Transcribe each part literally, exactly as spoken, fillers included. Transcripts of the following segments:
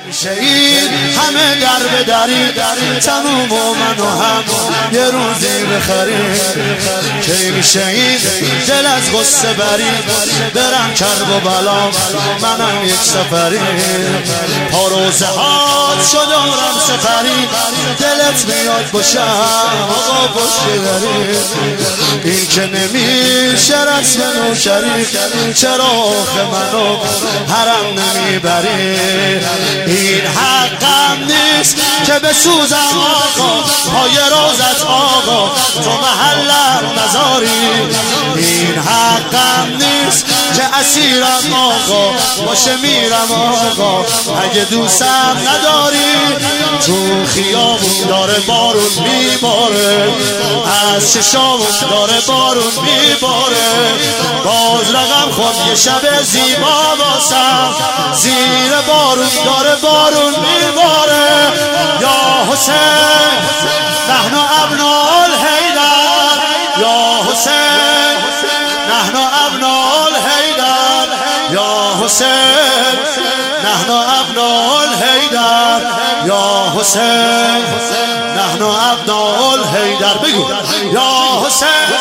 میشه این همه در به دری تموم و منو هم یه روزی بخری کی میشه این دل از غصه بری برم کرب و بلا منم یک سفری پا روزه هات شدارم سفری دلت میاد باشم آقا پشت داری این که نمیشه رسم نوکری چرا آخه منو حرم نمیبری این حقم نیست که بسوزم آقا پای روزت آقا تو محلم نذاری این حقم نیست که اسیرم آقا باشه میرم آقا اگه دوستم نداری تو خیابون داره بارون میباره از چشامون داره بارون میباره باز رقم خود یه شب زیبا باسم زیر بارون داره بارون میباره یا حسین نحن ابناء الحیدر یا حسین نحن ابناء الحیدر یا حسین نحن ابناء الحیدر یا حسین نحن ابناء الحیدر بگو یا حسین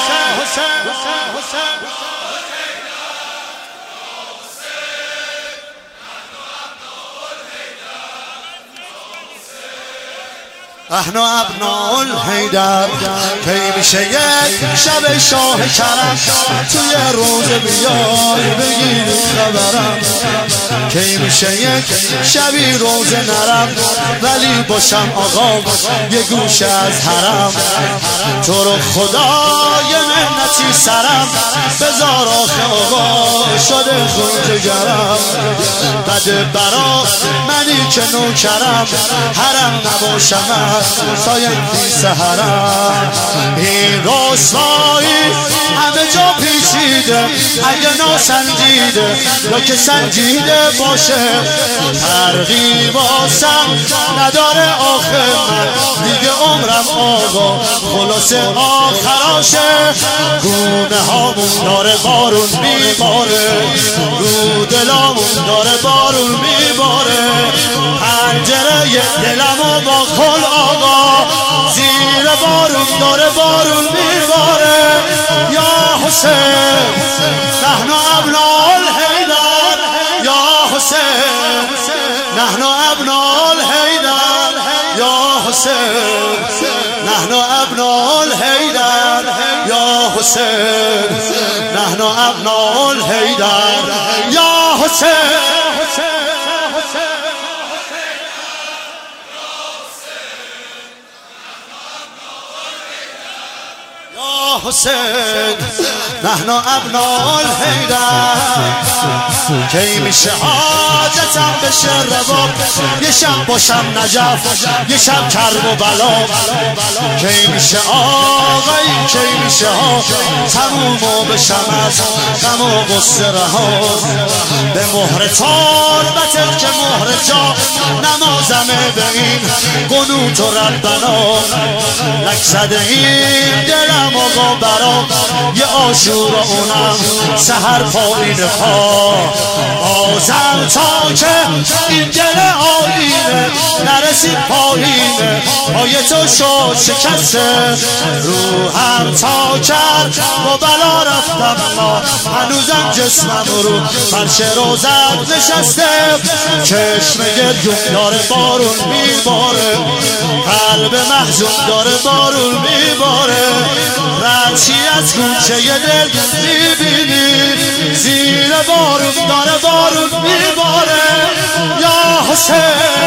نحن ابناء الحیدر کی میشه یک شب شاه کرم توی روز بیای بگیری خبرم کی میشه یک شبی روز نرم ولی باشم آقا یه گوشه از حرم تو رو خدای منتی سرم بذار آخه آقا شده خون جگرم بده برا منی که نوکرم حرم نباشم تا یک سحرم این رسوایی همه جا پیچیده اگه ناسنجیده یا که سنجیده باشه ترغیباسم نداره آخه من دیگه عمرم آقا خلاص آخراشه گونه هامون داره بارون میباره رو دلامون داره بارون میباره پنجره دلمو با خل آقا زیر بارون داره بارون میباره یا حسین نحن ابناء الحیدر یا حسین نحن ابناء الحیدر یا حسین نحن ابناء الحیدر یا حسین نحن ابناء الحیدر یا حسین حسین نحن ابناء الحیدر کی میشه حاجتم بشه رباب یه شب باشم نجف یه شب کرب و بلا کی میشه آقایی کی میشه ها تموم و بشم از غم و غصه رها به مهر تربتت که مهر جا نمازمه به این قنوت و ربنا لک زده این دلم آقا برا یه آشور اونم سهر پایین پا بازم تا که این دل آینه نرسید پایینه پای تو شد شکسته روحم تا کرد و بلا رفتم اما هنوزم جسمم رو فرش روزت نشسته چشم گریون داره بارون میباره قلب محزون داره بارون میباره رچی از گوشه ی دل میبینی زیر بارون داره بارون میباره یا حسین